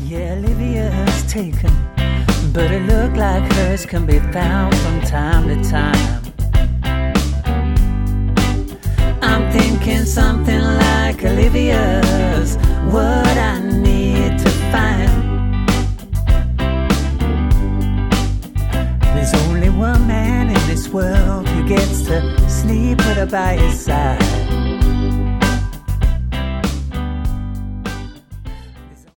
Yeah, Olivia's taken, but it looked like hers can be found from time to time. I'm thinking something like Olivia's what I need to find. There's only one man in this world who gets to sleep with her by his side.